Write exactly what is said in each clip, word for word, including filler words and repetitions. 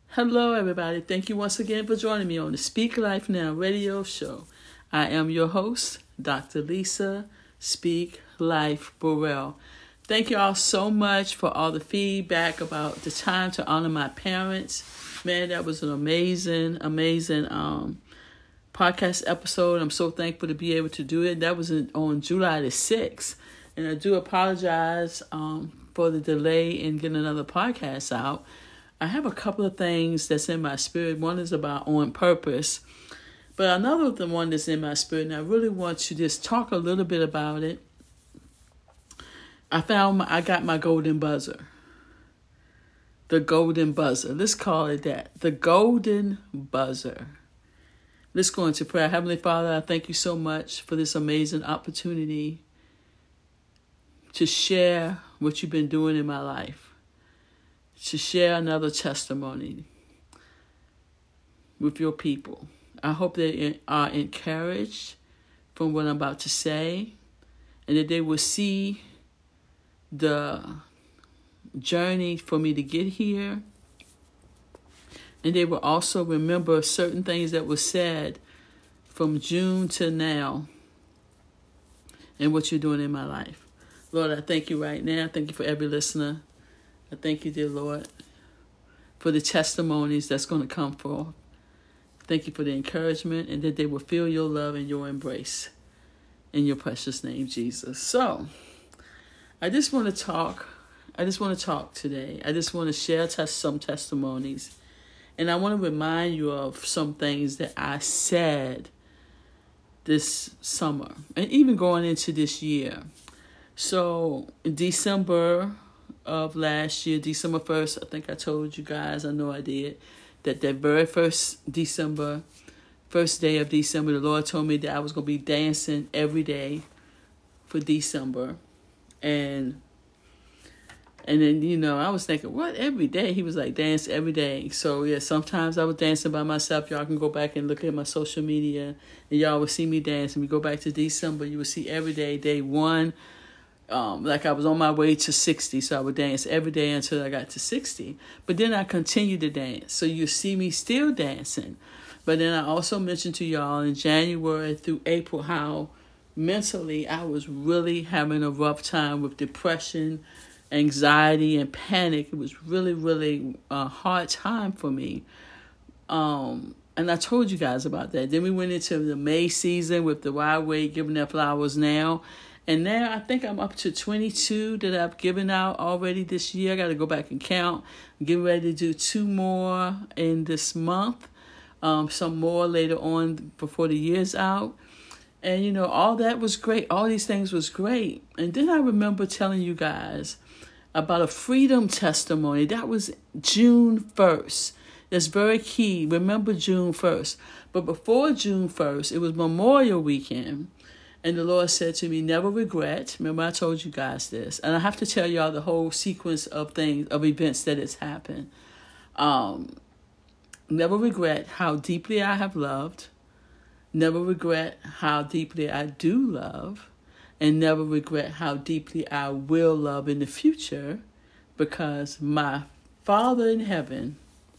Hello, everybody. Thank you once again for joining me on the Speak Life Now radio show. I am your host, Doctor Lisa Speak Life Burrell. Thank you all so much for all the feedback about the time to honor my parents. Man, that was an amazing, amazing um, podcast episode. I'm so thankful to be able to do it. That was in, on July the sixth. And I do apologize um, for the delay in getting another podcast out. I have a couple of things that's in my spirit. One is about on purpose. But another the one that's in my spirit, and I really want to just talk a little bit about it. I found my, I got my golden buzzer. The golden buzzer. Let's call it that. The golden buzzer. Let's go into prayer. Heavenly Father, I thank you so much for this amazing opportunity to share what you've been doing in my life. To share another testimony with your people. I hope they are encouraged from what I'm about to say, and that they will see the journey for me to get here, and they will also remember certain things that were said from June to now and what you're doing in my life. Lord, I thank you right now. Thank you for every listener. I thank you, dear Lord, for the testimonies that's going to come forth. Thank you for the encouragement, and that they will feel your love and your embrace. In your precious name, Jesus. So, I just want to talk. I just want to talk today. I just want to share tes- some testimonies. And I want to remind you of some things that I said this summer, and even going into this year. So, in December of last year, December first, I think I told you guys, I know I did, that that very first December, first day of December, the Lord told me that I was going to be dancing every day for December. And and then, you know, I was thinking, what, every day? He was like, dance every day. So, yeah, sometimes I was dancing by myself. Y'all can go back and look at my social media, and y'all will see me dancing. We go back to December, you will see every day, day one, Um, like I was on my way to sixty, so I would dance every day until I got to sixty. But then I continued to dance, so you see me still dancing. But then I also mentioned to y'all in January through April how mentally I was really having a rough time with depression, anxiety, and panic. It was really, really a hard time for me. Um, and I told you guys about that. Then we went into the May season with the Wild Wade Giving Their Flowers Now. And now I think I'm up to twenty-two that I've given out already this year. I got to go back and count. I'm getting ready to do two more in this month. Um, some more later on before the year's out. And, you know, all that was great. All these things was great. And then I remember telling you guys about a freedom testimony. That was June first. That's very key. Remember June first. But before June first, it was Memorial Weekend. And the Lord said to me, never regret. Remember, I told you guys this. And I have to tell y'all the whole sequence of things, of events that has happened. Um, never regret how deeply I have loved. Never regret how deeply I do love. And never regret how deeply I will love in the future. Because my Father in heaven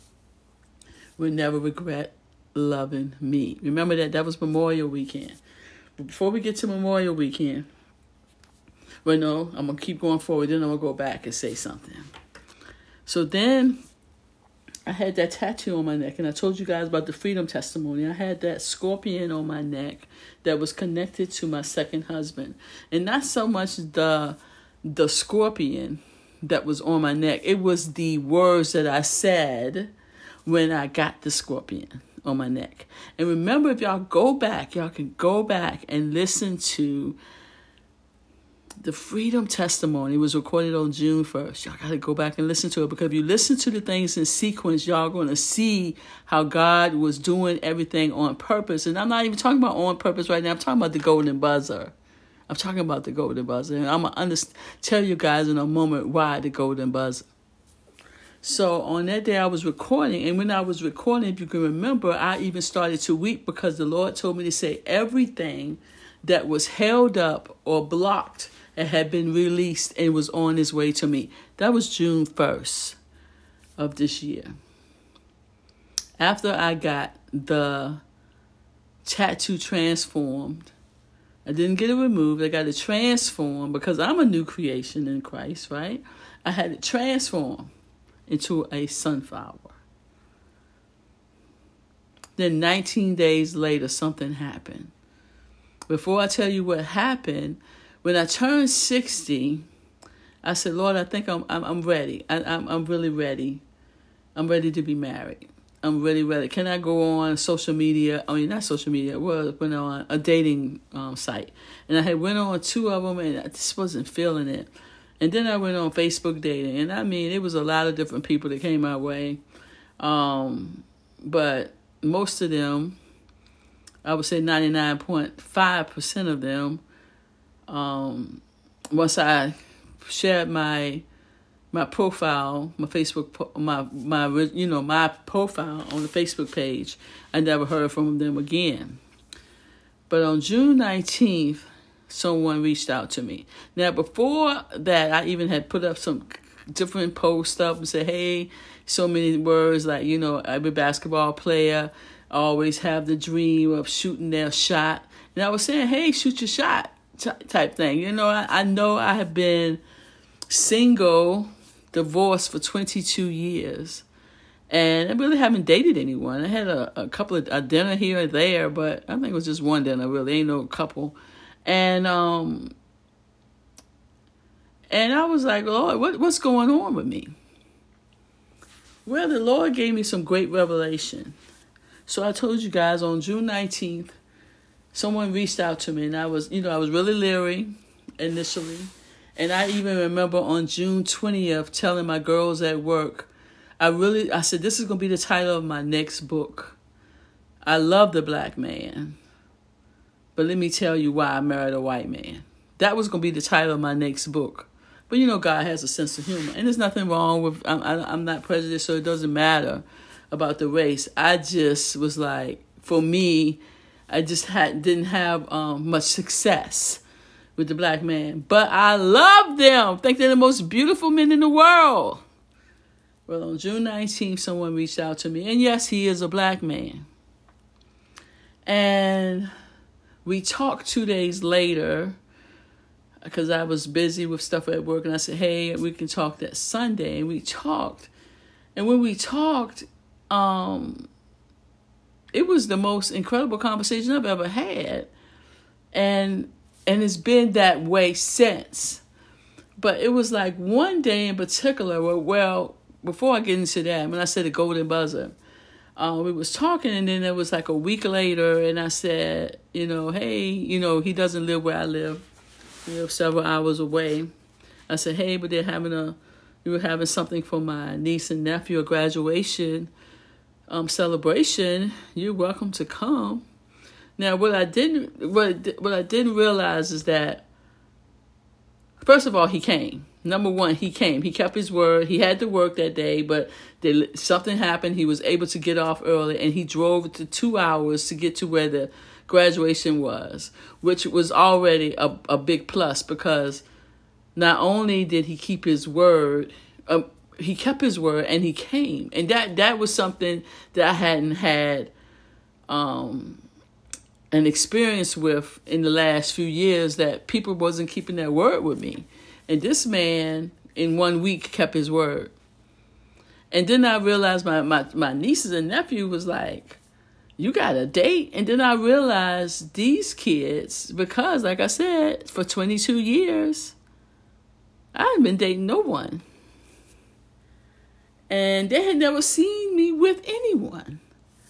will never regret loving me. Remember that that was Memorial Weekend. Before we get to Memorial Weekend, well, no, I'm going to keep going forward. Then I'm going to go back and say something. So then I had that tattoo on my neck, and I told you guys about the freedom testimony. I had that scorpion on my neck that was connected to my second husband. And not so much the the scorpion that was on my neck. It was the words that I said when I got the scorpion on my neck. And remember, if y'all go back, y'all can go back and listen to the freedom testimony. It was recorded on June first. Y'all got to go back and listen to it, because if you listen to the things in sequence, y'all going to see how God was doing everything on purpose. And I'm not even talking about on purpose right now. I'm talking about the golden buzzer. I'm talking about the golden buzzer. And I'm going to tell you guys in a moment why the golden buzzer. So on that day I was recording, and when I was recording, if you can remember, I even started to weep because the Lord told me to say everything that was held up or blocked and had been released and was on its way to me. That was June first of this year. after I got the tattoo transformed, I didn't get it removed. I got it transformed because I'm a new creation in Christ, right? I had it transformed into a sunflower. Then nineteen days later, something happened. Before I tell you what happened, when I turned sixty, I said, Lord, I think I'm I'm, I'm ready. I, I'm I'm really ready. I'm ready to be married. I'm really ready. Can I go on social media? I mean, not social media. Well, went on a dating um, site, and I had went on two of them, and I just wasn't feeling it. And then I went on Facebook dating, and I mean, it was a lot of different people that came my way, um, but most of them, I would say ninety-nine point five percent of them, um, once I shared my my profile, my Facebook, my my you know my profile on the Facebook page, I never heard from them again. But on June nineteenth, someone reached out to me. Now, before that, I even had put up some different posts up and said, "Hey, so many words like, you know, every basketball player always have the dream of shooting their shot." And I was saying, "Hey, shoot your shot," type thing. You know, I, I know I have been single, divorced for twenty-two years, and I really haven't dated anyone. I had a, a couple of a dinner here and there, but I think it was just one dinner. Really, ain't no couple. And um, and I was like, Lord, what what's going on with me? Well, the Lord gave me some great revelation. So I told you guys on June nineteenth, someone reached out to me, and I was, you know, I was really leery initially. And I even remember on June twentieth telling my girls at work, I really, I said, this is going to be the title of my next book. I love the black man, but let me tell you why I married a white man. That was going to be the title of my next book. But you know, God has a sense of humor, and there's nothing wrong with, I'm, I'm not prejudiced, so it doesn't matter about the race. I just was like, for me, I just had didn't have um, much success with the black man. But I love them. I think they're the most beautiful men in the world. Well, on June nineteenth, someone reached out to me. And yes, he is a black man. And we talked two days later because I was busy with stuff at work. And I said, hey, we can talk that Sunday. And we talked. And when we talked, um, it was the most incredible conversation I've ever had. And And it's been that way since. But it was like one day in particular where, well, before I get into that, when I said the golden buzzer, uh, we was talking, and then it was like a week later, and I said, you know, hey, you know, he doesn't live where I live. He lives several hours away. I said, hey, but they're having a, we were having something for my niece and nephew, a graduation um, celebration. You're welcome to come. Now, what I didn't what what I didn't realize is that, first of all, he came. Number one, he came. He kept his word. He had to work that day, but they, something happened. He was able to get off early, and he drove to two hours to get to where the graduation was, which was already a, a big plus because not only did he keep his word, uh, he kept his word, and he came. And that, that was something that I hadn't had um, an experience with in the last few years, that people wasn't keeping their word with me. And this man, in one week, kept his word. And then I realized my, my, my nieces and nephew was like, you got a date? And then I realized these kids, because like I said, for twenty-two years, I hadn't been dating no one. And they had never seen me with anyone.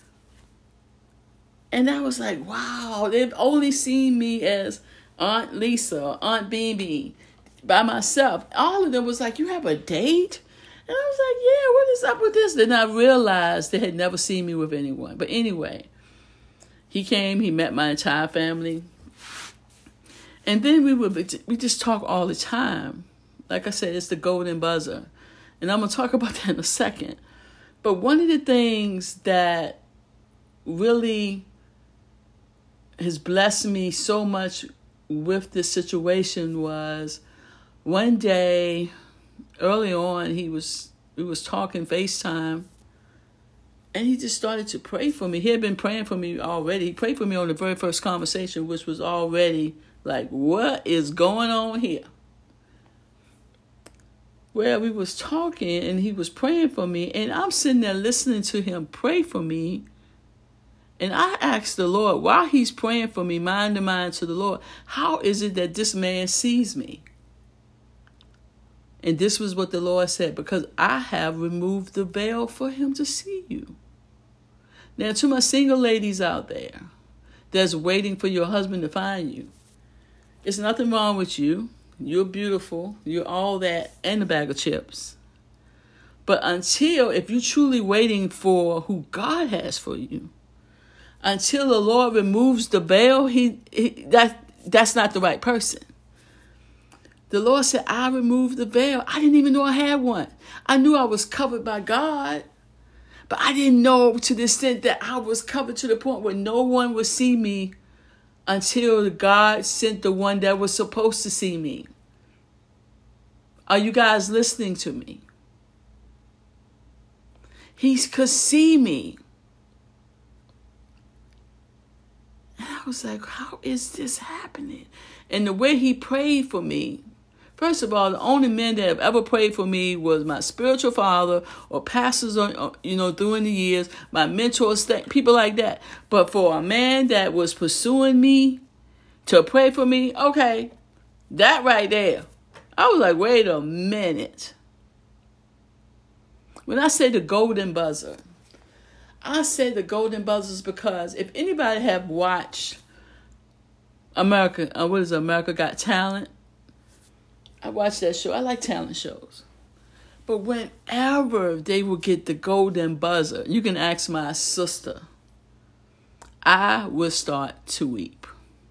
And I was like, wow, they've only seen me as Aunt Lisa, Aunt Bibi, by myself. All of them was like, you have a date? And I was like, yeah, what is up with this? Then I realized they had never seen me with anyone. But anyway, he came, he met my entire family. And then we would we just talk all the time. Like I said, it's the golden buzzer. And I'm going to talk about that in a second. But one of the things that really has blessed me so much with this situation was one day early on, he was we was talking FaceTime, And he just started to pray for me. He had been praying for me already. He prayed for me on the very first conversation, which was already like, what is going on here? Well, we was talking and he was praying for me. And I'm sitting there listening to him pray for me. And I asked the Lord, while he's praying for me, mind to mind to the Lord, how is it that this man sees me? And this was what the Lord said, because I have removed the veil for him to see you. Now, to my single ladies out there that's waiting for your husband to find you, there's nothing wrong with you. You're beautiful. You're all that and a bag of chips. But until, if you're truly waiting for who God has for you, until the Lord removes the veil, he, he that that's not the right person. The Lord said, I removed the veil. I didn't even know I had one. I knew I was covered by God, but I didn't know to the extent that I was covered to the point where no one would see me until God sent the one that was supposed to see me. Are you guys listening to me? He could see me. And I was like, how is this happening? And the way he prayed for me, first of all, the only men that have ever prayed for me was my spiritual father or pastors, on, you know, during the years, my mentors, people like that. But for a man that was pursuing me to pray for me, okay, that right there, I was like, wait a minute. When I say the golden buzzer, I say the golden buzzers because if anybody have watched America, uh, what is it, America Got Talent? I watch that show. I like talent shows. But whenever they will get the golden buzzer, you can ask my sister, I will start to weep.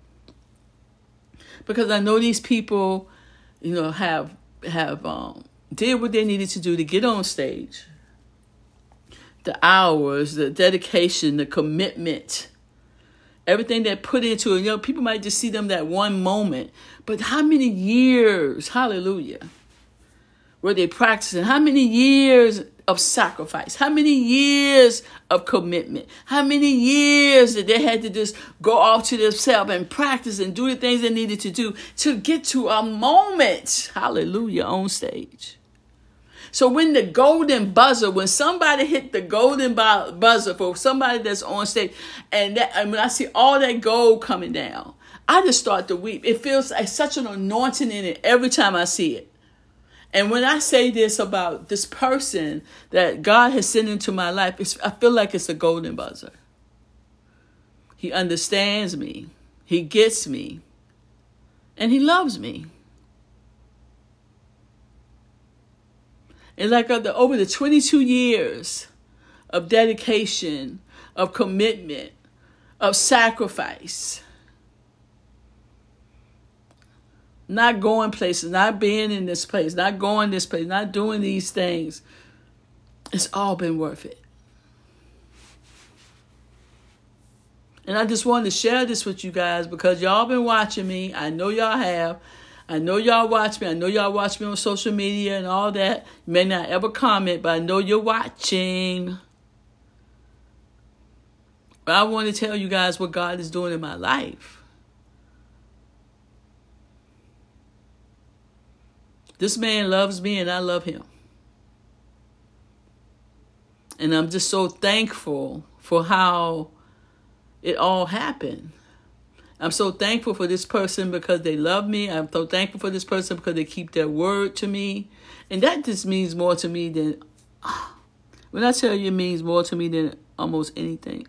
Because I know these people, you know, have have um, did what they needed to do to get on stage. The hours, the dedication, the commitment, everything that put into it. You know, people might just see them that one moment. But how many years, hallelujah, were they practicing? How many years of sacrifice? How many years of commitment? How many years that they had to just go off to themselves and practice and do the things they needed to do to get to a moment, hallelujah, on stage? So when the golden buzzer, when somebody hit the golden buzzer for somebody that's on stage, and, that, and when I see all that gold coming down, I just start to weep. It feels like such an anointing in it every time I see it. And when I say this about this person that God has sent into my life, it's, I feel like it's a golden buzzer. He understands me. He gets me. And he loves me. And like over the twenty-two years of dedication, of commitment, of sacrifice, not going places, not being in this place, not going this place, not doing these things, it's all been worth it. And I just wanted to share this with you guys because y'all been watching me. I know y'all have. I know y'all watch me. I know y'all watch me on social media and all that. You may not ever comment, but I know you're watching. But I want to tell you guys what God is doing in my life. This man loves me and I love him. And I'm just so thankful for how it all happened. I'm so thankful for this person because they love me. I'm so thankful for this person because they keep their word to me. And that just means more to me than, when I tell you it means more to me than almost anything.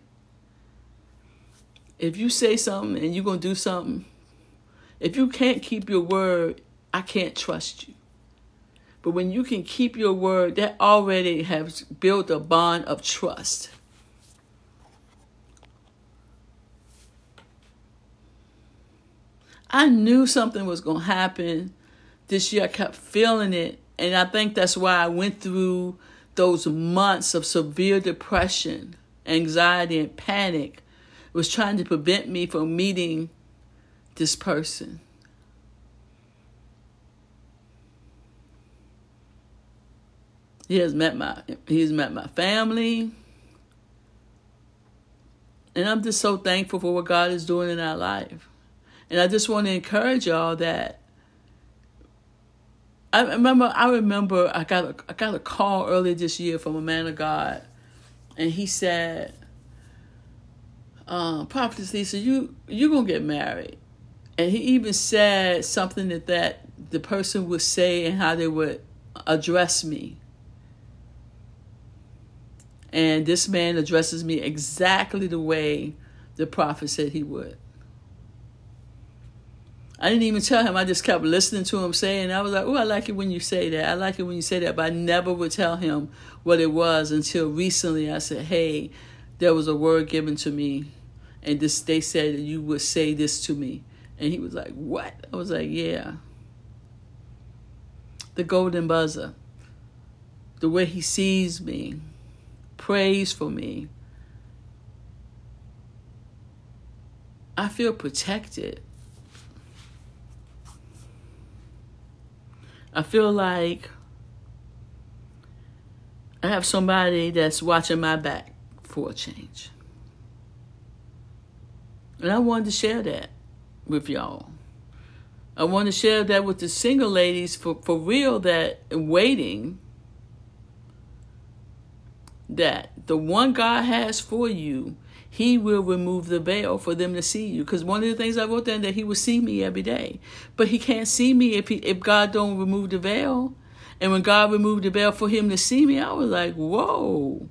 If you say something and you're going to do something, if you can't keep your word, I can't trust you. But when you can keep your word, that already has built a bond of trust. I knew something was going to happen this year. I kept feeling it. And I think that's why I went through those months of severe depression, anxiety, and panic. It was trying to prevent me from meeting this person. He has met my, he has met my family. And I'm just so thankful for what God is doing in our life. And I just want to encourage y'all that I remember I remember I got a, I got a call earlier this year from a man of God, and he said, uh, Prophetess Lisa, you you're gonna get married. And he even said something that, that the person would say and how they would address me. And this man addresses me exactly the way the prophet said he would. I didn't even tell him. I just kept listening to him say, and I was like, oh, I like it when you say that. I like it when you say that. But I never would tell him what it was until recently. I said, hey, there was a word given to me, and this they said that you would say this to me. And he was like, what? I was like, yeah. The golden buzzer. The way he sees me, prays for me. I feel protected. I feel like I have somebody that's watching my back for a change. And I wanted to share that with y'all. I want to share that with the single ladies for, for real that waiting, that the one God has for you, he will remove the veil for them to see you. Because one of the things I wrote down that he will see me every day. But he can't see me if he, if God don't remove the veil. And when God removed the veil for him to see me, I was like, whoa.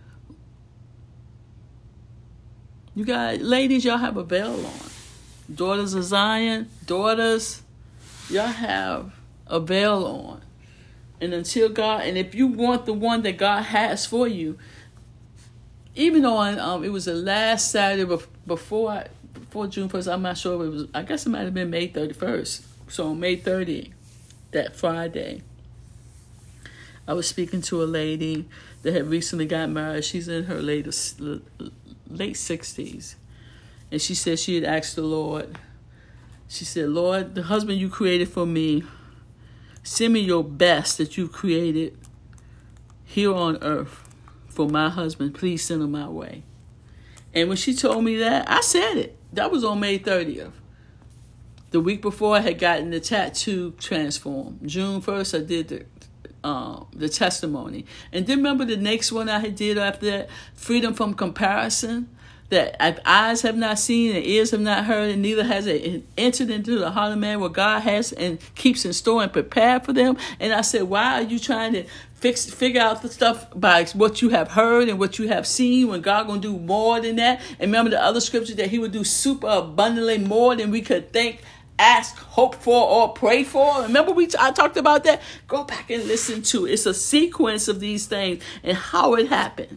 You guys, ladies, y'all have a veil on. Daughters of Zion, daughters, y'all have a veil on. And until God, and if you want the one that God has for you, even on, um, it was the last Saturday before I, before June first, I'm not sure if it was, I guess it might have been May thirty-first. So on May thirtieth, that Friday, I was speaking to a lady that had recently got married. She's in her latest, late sixties. And she said she had asked the Lord, she said, Lord, the husband you created for me, send me your best that you created here on earth for my husband. Please send him my way. And when she told me that, I said it. That was on May thirtieth. The week before, I had gotten the tattoo transformed. June first, I did the um, the testimony. And then remember the next one I had did after that, freedom from comparison. That eyes have not seen and ears have not heard, and neither has it entered into the heart of man what God has and keeps in store and prepared for them. And I said, why are you trying to fix, figure out the stuff by what you have heard and what you have seen when God going to do more than that? And remember the other scripture that he would do super abundantly more than we could think, ask, hope for, or pray for. Remember we t- I talked about that? Go back and listen to it. It's a sequence of these things and how it happened.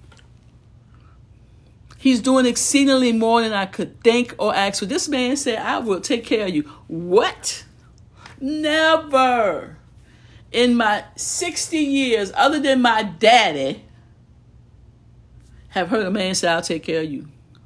He's doing exceedingly more than I could think or ask. So this man said, I will take care of you. What? Never in my sixty years, other than my daddy, have heard a man say, I'll take care of you.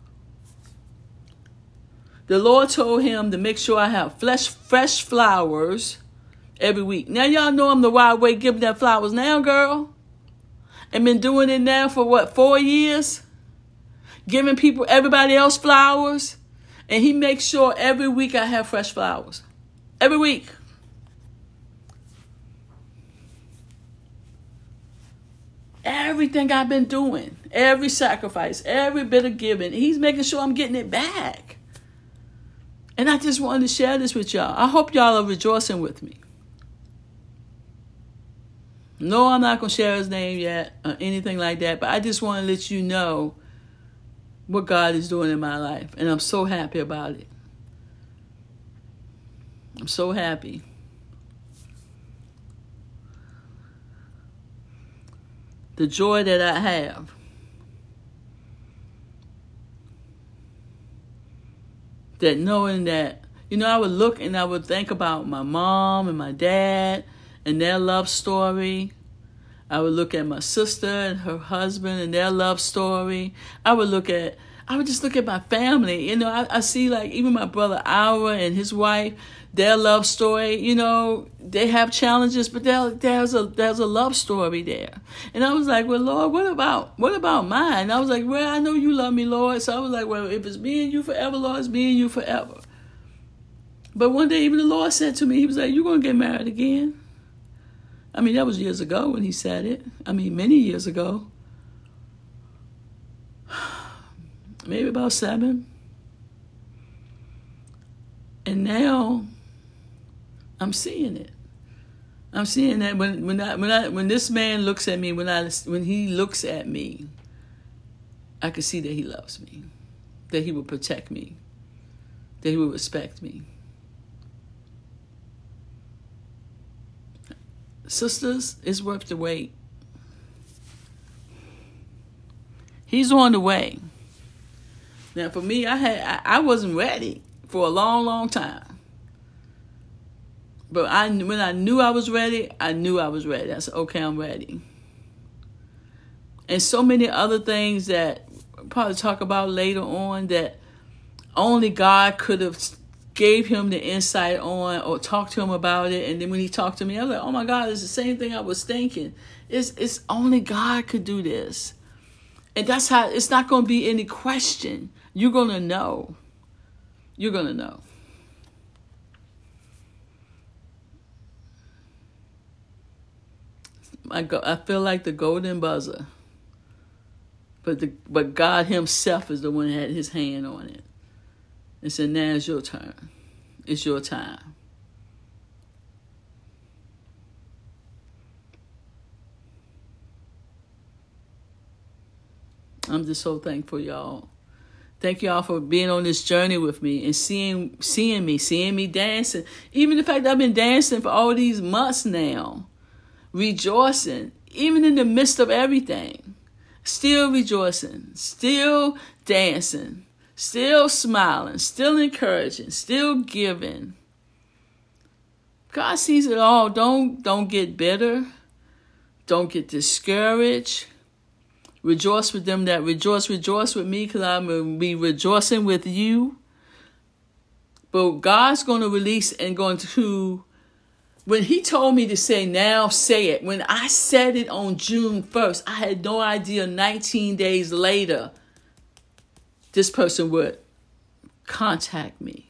The Lord told him to make sure I have fresh, fresh flowers every week. Now y'all know I'm the wild way giving them flowers now, girl. And been doing it now for what, four years? Giving people, everybody else flowers. And he makes sure every week I have fresh flowers. Every week. Everything I've been doing, every sacrifice, every bit of giving, he's making sure I'm getting it back. And I just wanted to share this with y'all. I hope y'all are rejoicing with me. No, I'm not going to share his name yet or anything like that. But I just want to let you know what God is doing in my life. And I'm so happy about it. I'm so happy. The joy that I have. That knowing that, you know, I would look and I would think about my mom and my dad and their love story. I would look at my sister and her husband and their love story. I would look at, I would just look at my family. You know, I, I see like even my brother Ira and his wife, their love story, you know, they have challenges, but there, there's a there's a love story there. And I was like, well, Lord, what about what about mine? I was like, well, I know you love me, Lord. So I was like, well, if it's me and you forever, Lord, it's me and you forever. But one day even the Lord said to me, he was like, you're going to get married again. I mean, that was years ago when he said it. I mean, many years ago. Maybe about seven. And now I'm seeing it. I'm seeing that when when I when I when this man looks at me, when I when he looks at me, I can see that he loves me, that he will protect me, that he will respect me. Sisters, it's worth the wait. He's on the way. Now, for me, I had I, I wasn't ready for a long, long time. But I, when I knew I was ready, I knew I was ready. I said, okay, I'm ready. And so many other things that I'll probably talk about later on that only God could have gave him the insight on or talked to him about it. And then when he talked to me, I was like, oh my God, it's the same thing I was thinking. It's, it's only God could do this. And that's how, it's not going to be any question. You're going to know. You're going to know. I go, I feel like the golden buzzer. But the but God himself is the one that had his hand on it. And said, now it's your turn. It's your time. I'm just so thankful, y'all. Thank y'all for being on this journey with me and seeing seeing me, seeing me dancing. Even the fact that I've been dancing for all these months now. Rejoicing, even in the midst of everything. Still rejoicing, still dancing, still smiling, still encouraging, still giving. God sees it all. Don't, don't get bitter. Don't get discouraged. Rejoice with them that rejoice. Rejoice with me because I'm going to be rejoicing with you. But God's going to release and going to, when he told me to say, now say it. When I said it on June first, I had no idea nineteen days later, this person would contact me.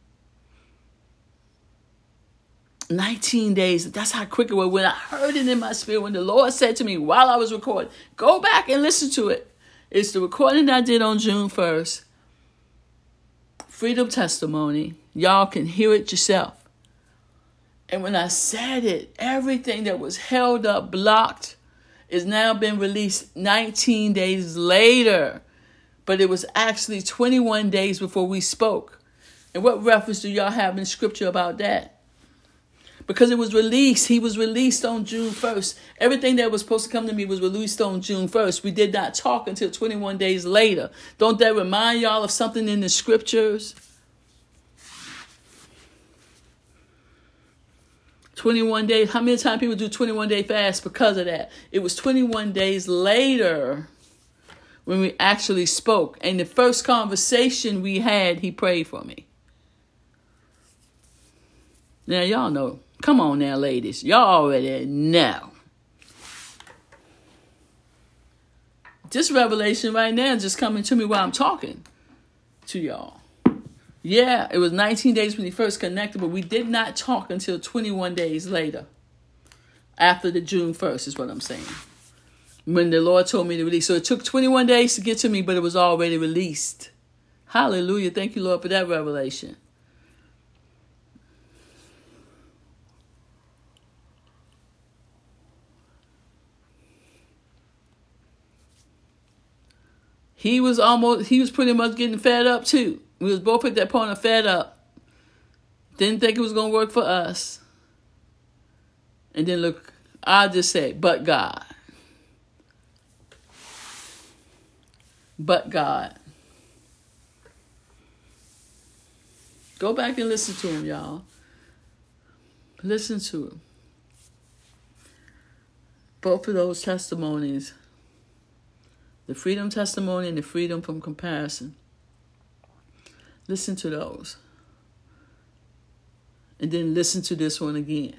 nineteen days. That's how quick it was. When I heard it in my spirit, when the Lord said to me while I was recording, go back and listen to it. It's the recording that I did on June first. Freedom Testimony. Y'all can hear it yourself. And when I said it, everything that was held up, blocked, is now been released nineteen days later. But it was actually twenty-one days before we spoke. And what reference do y'all have in scripture about that? Because it was released. He was released on June first. Everything that was supposed to come to me was released on June first. We did not talk until twenty-one days later. Don't that remind y'all of something in the scriptures? twenty-one days. How many times people do twenty-one day fast because of that? It was twenty-one days later when we actually spoke. And the first conversation we had, he prayed for me. Now, y'all know. Come on now, ladies. Y'all already know. This revelation right now is just coming to me while I'm talking to y'all. Yeah, it was nineteen days when he first connected, but we did not talk until twenty-one days later. After the June first is what I'm saying. When the Lord told me to release. So it took twenty-one days to get to me, but it was already released. Hallelujah. Thank you, Lord, for that revelation. He was almost, he was pretty much getting fed up too. We was both at that point of fed up. Didn't think it was going to work for us. And then look, I'll just say, but God. But God. Go back and listen to him, y'all. Listen to him. Both of those testimonies The freedom testimony and the freedom from comparison. Listen to those. And then listen to this one again.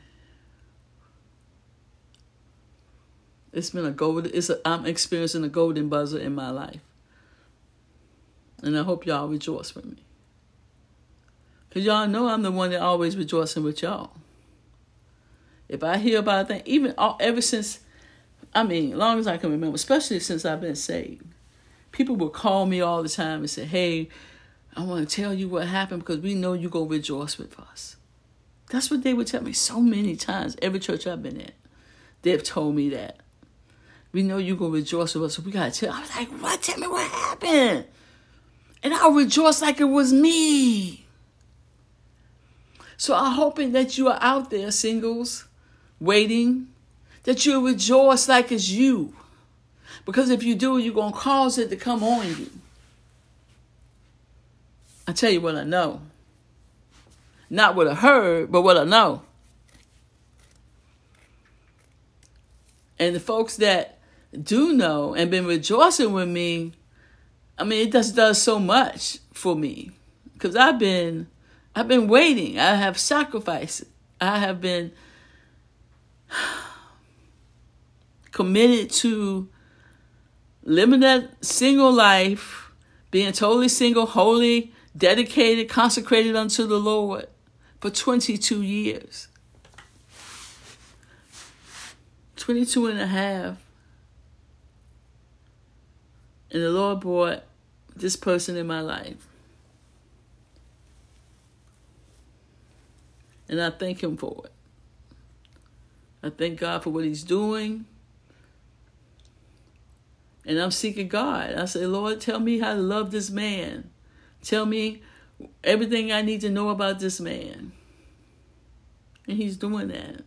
It's been a golden, it's a, I'm experiencing a golden buzzer in my life. And I hope y'all rejoice with me. Because y'all know I'm the one that always rejoicing with y'all. If I hear about a thing, even all, ever since, I mean, long as I can remember, especially since I've been saved, people will call me all the time and say, hey, I want to tell you what happened because we know you're going to rejoice with us. That's what they would tell me so many times. Every church I've been in, they've told me that. We know you're going to rejoice with us, so we got to tell. I was like, what? Tell me what happened. And I'll rejoice like it was me. So I'm hoping that you are out there, singles, waiting, that you'll rejoice like it's you. Because if you do, you're going to cause it to come on you. I tell you what I know. Not what I heard, but what I know. And the folks that do know and been rejoicing with me, I mean, it just does so much for me. Because I've been, I've been waiting. I have sacrificed. I have been committed to living that single life, being totally single, holy, dedicated, consecrated unto the Lord for twenty-two years. twenty-two and a half. And the Lord brought this person in my life. And I thank him for it. I thank God for what he's doing. And I'm seeking God. I say, Lord, tell me how to love this man. Tell me everything I need to know about this man. And he's doing that.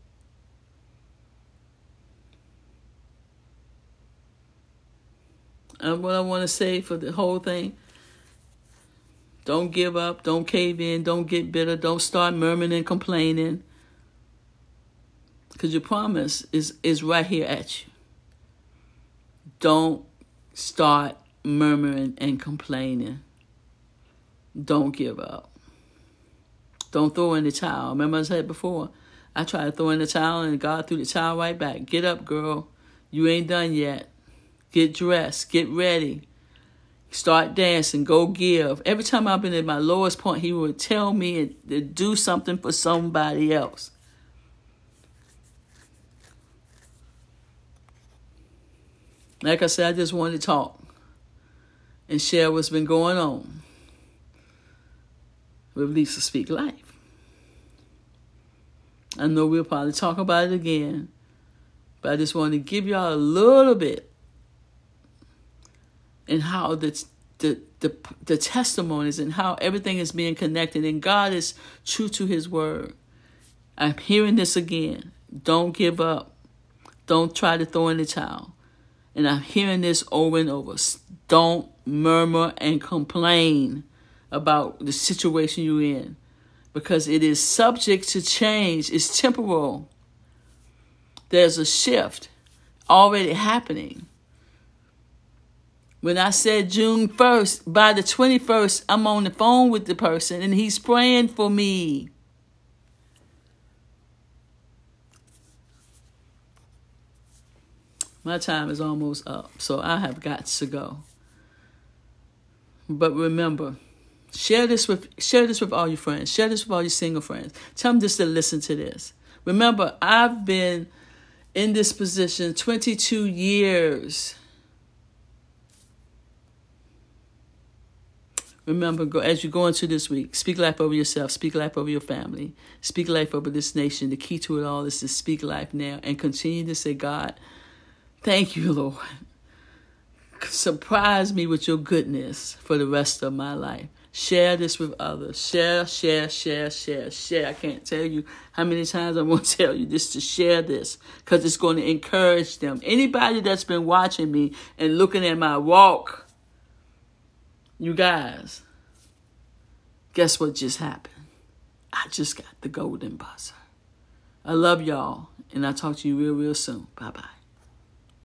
And what I want to say for the whole thing, don't give up, don't cave in, don't get bitter, don't start murmuring and complaining. Because your promise is, is right here at you. Don't start murmuring and complaining. Don't give up. Don't throw in the towel. Remember I said before, I tried to throw in the towel and God threw the towel right back. Get up, girl. You ain't done yet. Get dressed. Get ready. Start dancing. Go give. Every time I've been at my lowest point, he would tell me to do something for somebody else. Like I said, I just wanted to talk and share what's been going on with Lisa Speak Life. I know we'll probably talk about it again, but I just wanted to give y'all a little bit and how the, the the the testimonies and how everything is being connected, and God is true to his word. I'm hearing this again. Don't give up. Don't try to throw in the towel. And I'm hearing this over and over. Don't murmur and complain about the situation you're in, because it is subject to change. It's temporal. There's a shift already happening. When I said June first, by the twenty-first, I'm on the phone with the person and he's praying for me. My time is almost up, so I have got to go. But remember, share this with share this with all your friends. Share this with all your single friends. Tell them just to listen to this. Remember, I've been in this position twenty-two years. Remember, go, as you go into this week, speak life over yourself, speak life over your family, speak life over this nation. The key to it all is to speak life now and continue to say, God, thank you, Lord. Surprise me with your goodness for the rest of my life. Share this with others. Share, share, share, share, share. I can't tell you how many times I want to tell you this, to share this, because it's going to encourage them. Anybody that's been watching me and looking at my walk, you guys, guess what just happened? I just got the golden buzzer. I love y'all, and I'll talk to you real, real soon. Bye-bye.